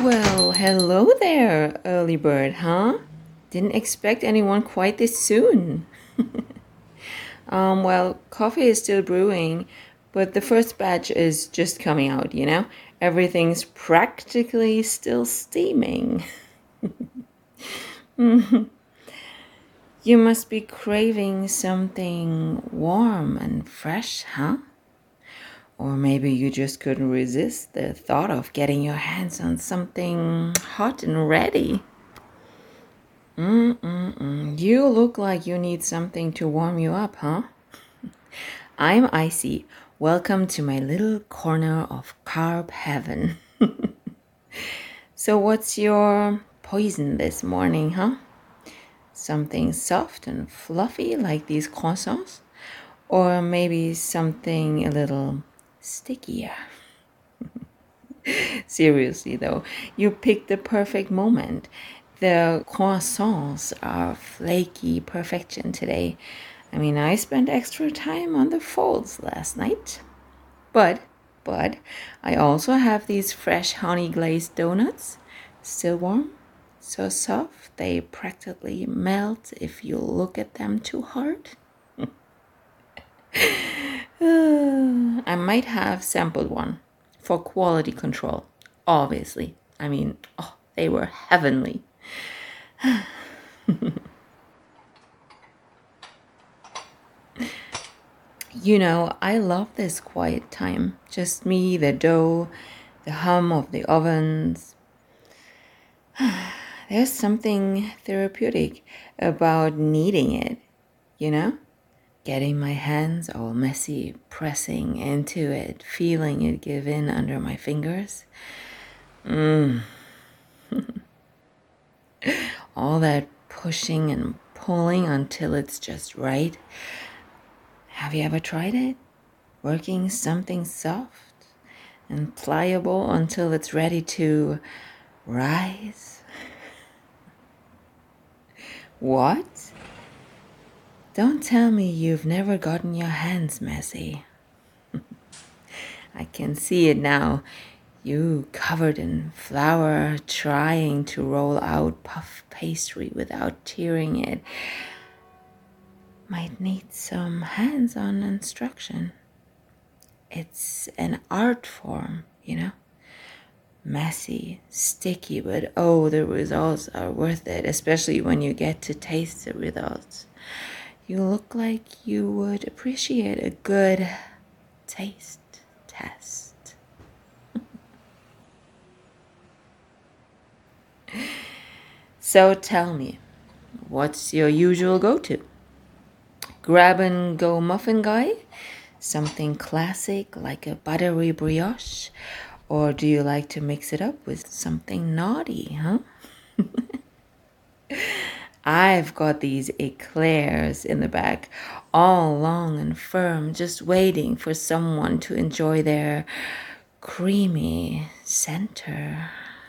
Well, hello there, early bird, huh? Didn't expect anyone quite this soon. Well, coffee is still brewing, but the first batch is just coming out, you know? Everything's practically still steaming. You must be craving something warm and fresh, huh? Or maybe you just couldn't resist the thought of getting your hands on something hot and ready. You look like you need something to warm you up, huh? I'm Icy. Welcome to my little corner of carb heaven. So, what's your poison this morning, huh? Something soft and fluffy like these croissants? Or maybe something a little stickier? Seriously, though, you picked the perfect moment. The croissants are flaky perfection today. I mean, I spent extra time on the folds last night. But, but, I also have these fresh honey glazed donuts, still warm, so soft they practically melt if you look at them too hard. I might have sampled one for quality control, obviously. I mean, oh, they were heavenly. You know, I love this quiet time. Just me, the dough, the hum of the ovens. There's something therapeutic about kneading it, you know? Getting my hands all messy, pressing into it, feeling it give in under my fingers. All that pushing and pulling until it's just right. Have you ever tried it? Working something soft and pliable until it's ready to rise? What? Don't tell me you've never gotten your hands messy. I can see it now. You covered in flour, trying to roll out puff pastry without tearing it. Might need some hands-on instruction. It's an art form, you know? Messy, sticky, but oh, the results are worth it, especially when you get to taste the results. You look like you would appreciate a good taste test. So tell me, what's your usual go-to? Grab and go muffin guy? Something classic like a buttery brioche? Or do you like to mix it up with something naughty, huh? I've got these eclairs in the back, all long and firm, just waiting for someone to enjoy their creamy center.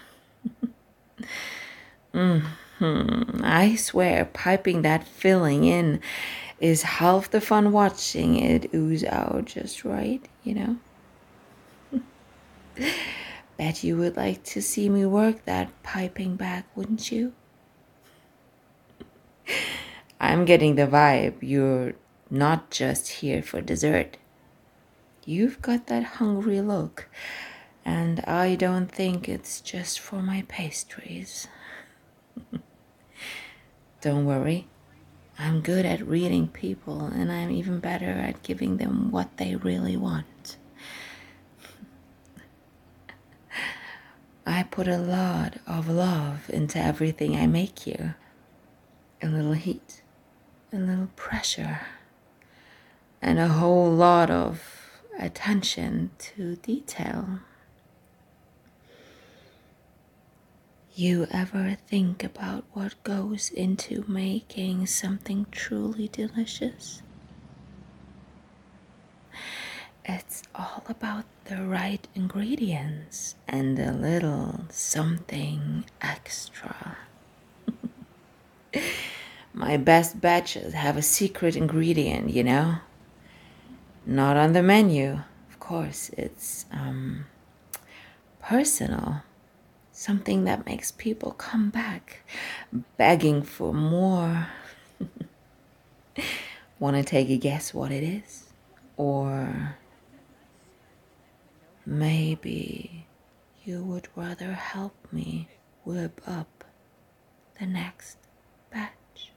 I swear, piping that filling in is half the fun watching it ooze out just right, you know? Bet you would like to see me work that piping back, wouldn't you? I'm getting the vibe you're not just here for dessert. You've got that hungry look, and I don't think it's just for my pastries. Don't worry, I'm good at reading people, and I'm even better at giving them what they really want. I put a lot of love into everything I make here. A little heat, a little pressure, and a whole lot of attention to detail. You ever think about what goes into making something truly delicious? It's all about the right ingredients and a little something extra. My best batches have a secret ingredient, you know? Not on the menu. Of course, it's personal. Something that makes people come back, begging for more. Want to take a guess what it is? Or maybe you would rather help me whip up the next batch.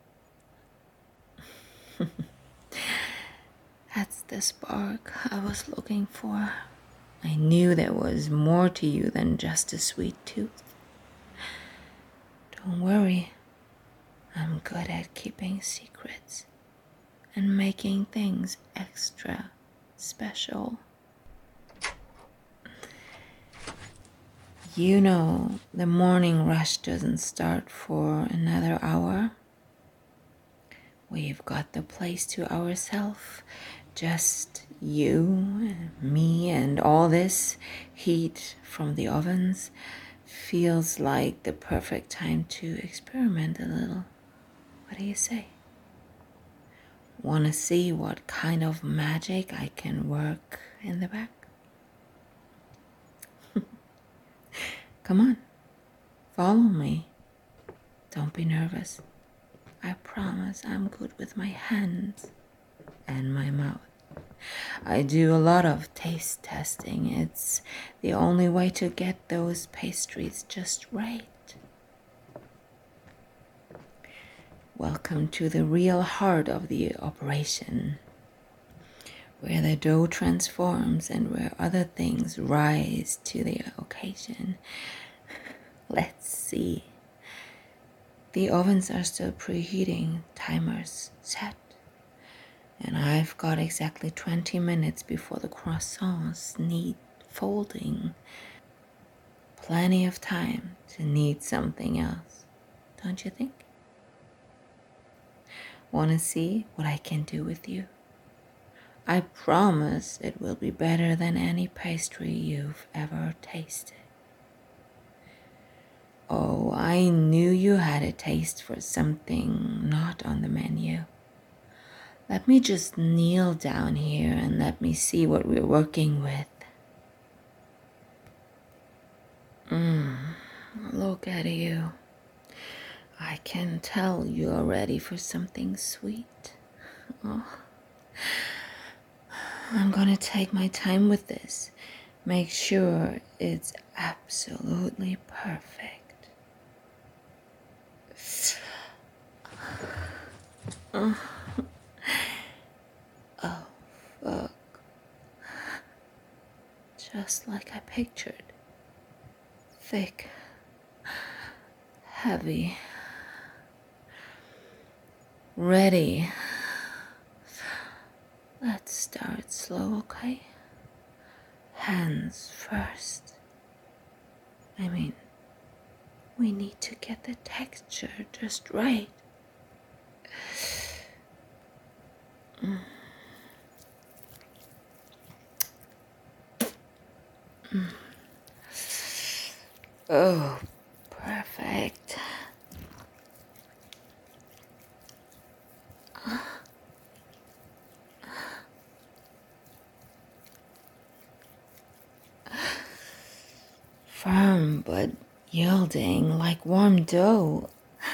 That's the spark I was looking for. I knew there was more to you than just a sweet tooth. Don't worry, I'm good at keeping secrets and making things extra special. You know, the morning rush doesn't start for another hour. We've got the place to ourselves, just you and me, and all this heat from the ovens feels like the perfect time to experiment a little. What do you say? Want to see what kind of magic I can work in the back? Come on, follow me. Don't be nervous. I promise I'm good with my hands and my mouth. I do a lot of taste testing. It's the only way to get those pastries just right. Welcome to the real heart of the operation, where the dough transforms and where other things rise to the occasion. Let's see. The ovens are still preheating, timers set. And I've got exactly 20 minutes before the croissants need folding. Plenty of time to need something else, don't you think? Want to see what I can do with you? I promise it will be better than any pastry you've ever tasted. Oh, I knew you had a taste for something not on the menu. Let me just kneel down here and let me see what we're working with. Look at you. I can tell you're ready for something sweet. Oh. I'm gonna take my time with this. Make sure it's absolutely perfect. Oh, fuck. Just like I pictured. Thick. Heavy. Ready. Let's start slow, okay? Hands first. I mean, we need to get the texture just right. Oh, perfect. Firm but yielding like warm dough.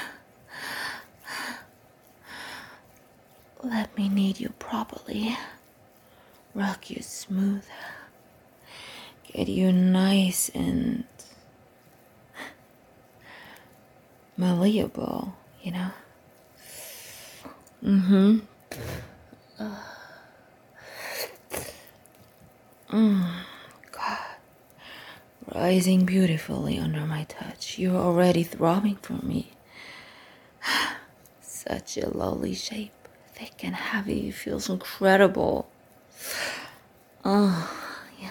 Let me knead you properly. Rock you smooth. Get you nice and malleable, you know? God. Rising beautifully under my touch. You're already throbbing for me. Such a lovely shape. Thick and heavy. Feels incredible. Oh, yeah.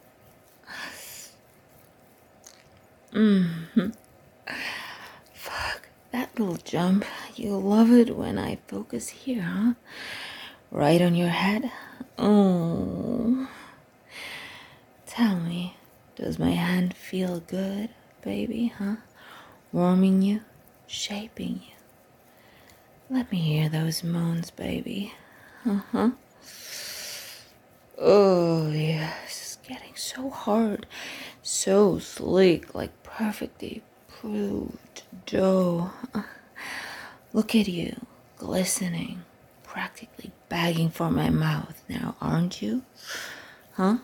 Fuck, that little jump. You love it when I focus here, huh? Right on your head. Oh. Tell me, does my hand feel good, baby, huh? Warming you, shaping you. Let me hear those moans, baby. Uh-huh. Oh, yes. It's getting so hard, so sleek, like perfectly proved dough. Look at you, glistening, practically begging for my mouth now, aren't you? Huh?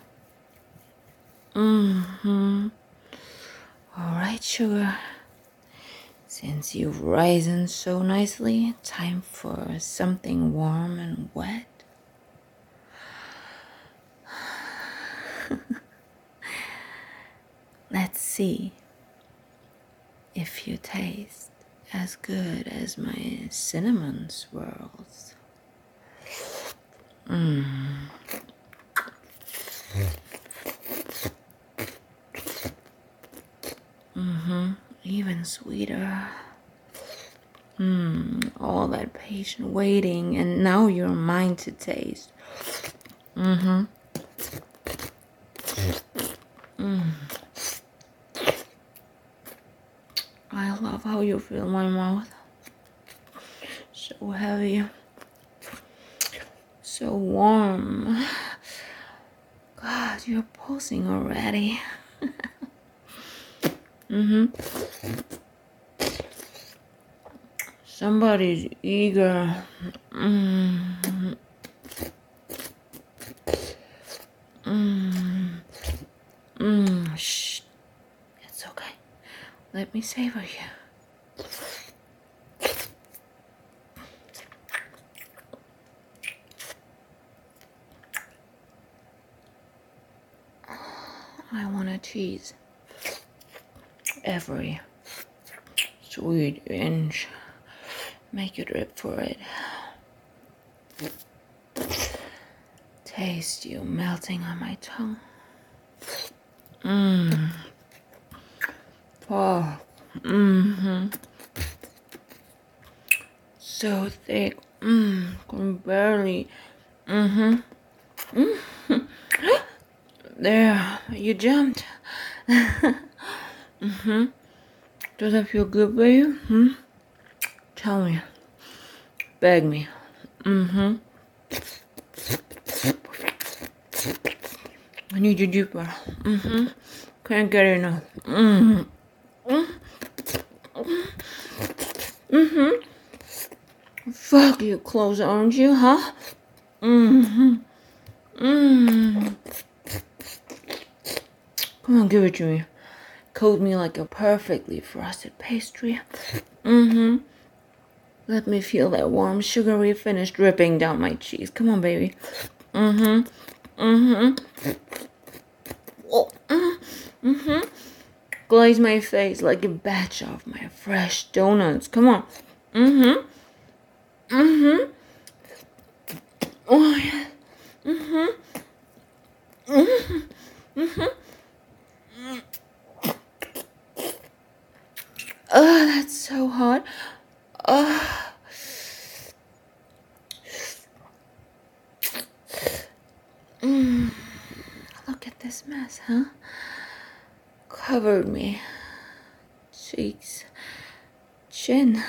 Mm-hmm. All right, sugar. Since you've risen so nicely, time for something warm and wet. Let's see if you taste as good as my cinnamon swirls. Even sweeter. All that patient waiting, and now you're mine to taste. I love how you fill my mouth. So heavy. So warm. God, you're pulsing already. Somebody's eager. Shh. It's okay. Let me savor you. I want to tease every sweet inch. Make you drip for it. Taste you melting on my tongue. Oh. So thick. Can barely. There, you jumped. Does that feel good, baby? Tell me. Beg me. I need you deeper. Can't get enough. Fuck you close, aren't you, huh? Come on, give it to me. Coat me like a perfectly frosted pastry. Let me feel that warm, sugary finish dripping down my cheeks. Come on, baby. Oh, glaze my face like a batch of my fresh donuts. Come on. Oh, yeah. Oh, that's so hot. Look at this mess, huh? Covered me. Cheeks. Chin.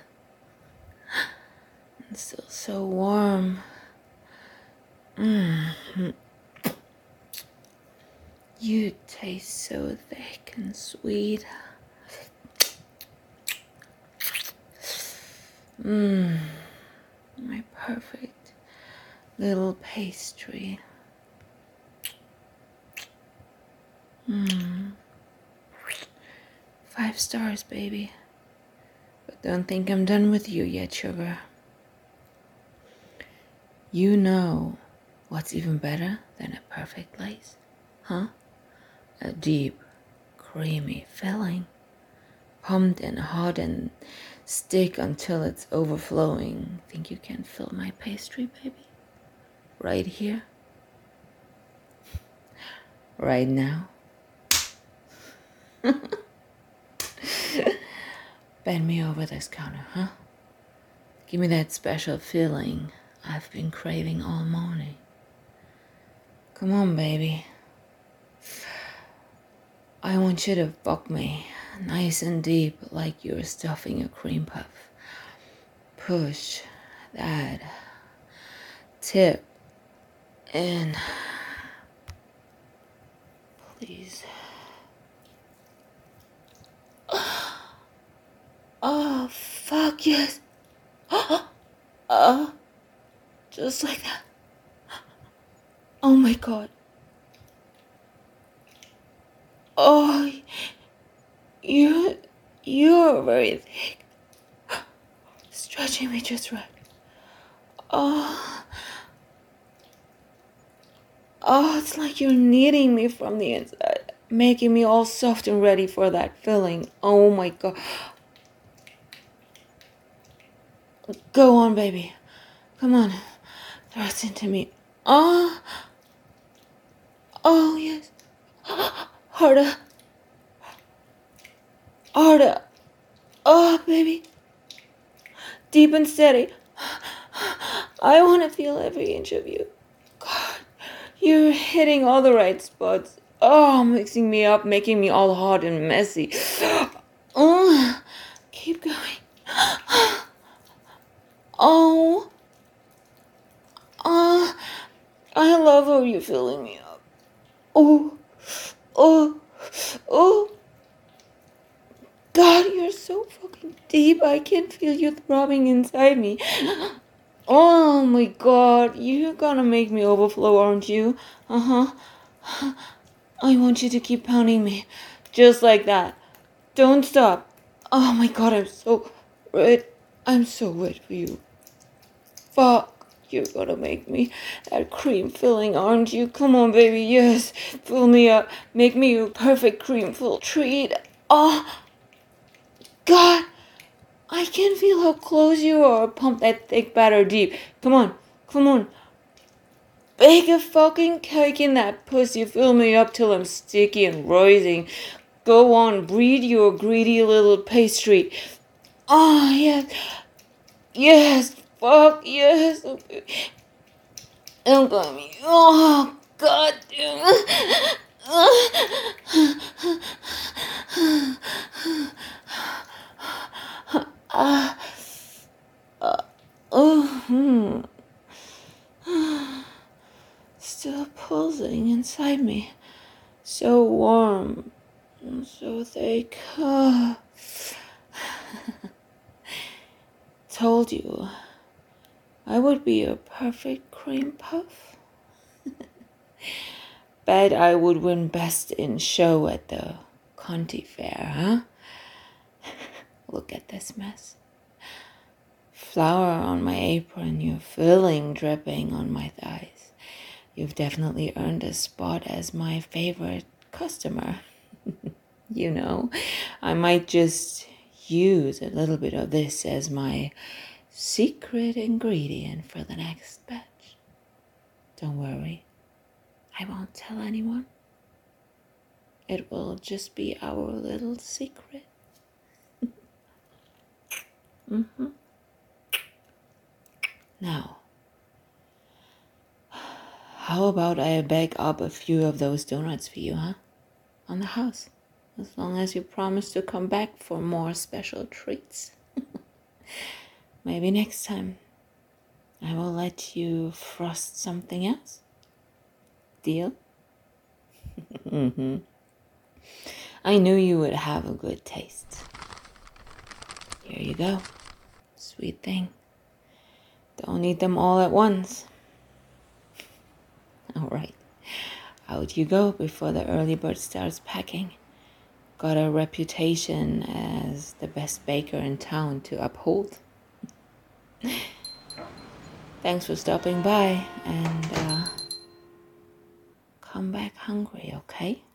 And still so warm. You taste so thick and sweet. My perfect little pastry. 5 stars, baby. But don't think I'm done with you yet, sugar. You know what's even better than a perfect lace? Huh? A deep, creamy filling. Pumped and hot and stick until it's overflowing. Think you can fill my pastry, baby? Right here? Right now? Bend me over this counter, huh? Give me that special feeling I've been craving all morning. Come on, baby. I want you to fuck me nice and deep like you're stuffing a cream puff. Push that tip in. Please. Yes. Just like that. Oh my God. Oh, you're very thick. Stretching me just right. Oh, it's like you're kneading me from the inside, making me all soft and ready for that filling. Oh my God. Go on, baby. Come on. Thrust into me. Oh, yes. Harder. Harder. Oh, baby. Deep and steady. I want to feel every inch of you. God, you're hitting all the right spots. Oh, mixing me up, making me all hot and messy. Oh, keep going. Oh, I love how you're filling me up. Oh, oh, oh. God, you're so fucking deep. I can feel you throbbing inside me. Oh my God, you're gonna make me overflow, aren't you? I want you to keep pounding me. Just like that. Don't stop. Oh my God, I'm so red. I'm so wet for you. Fuck. You're gonna make me that cream filling, aren't you? Come on, baby. Yes. Fill me up. Make me a perfect cream full treat. Oh, God. I can feel how close you are. Pump that thick batter deep. Come on. Come on. Bake a fucking cake in that pussy. Fill me up till I'm sticky and rising. Go on. Breed your greedy little pastry. Oh, yes. Yes. Fuck, yes. I'm coming. Oh, God damn. Still pulsing inside me. So warm. And so thick. Told you I would be a perfect cream puff. Bet I would win best in show at the Conti Fair, huh? Look at this mess. Flour on my apron, your filling dripping on my thighs. You've definitely earned a spot as my favorite customer. You know, I might just use a little bit of this as my secret ingredient for the next batch. Don't worry, I won't tell anyone. It will just be our little secret. Now, how about I bag up a few of those donuts for you, huh? On the house. As long as you promise to come back for more special treats. Maybe next time I will let you frost something else. Deal? I knew you would have a good taste. Here you go. Sweet thing. Don't eat them all at once. All right. Out you go before the early bird starts packing. Got a reputation as the best baker in town to uphold. Thanks for stopping by, and come back hungry, okay?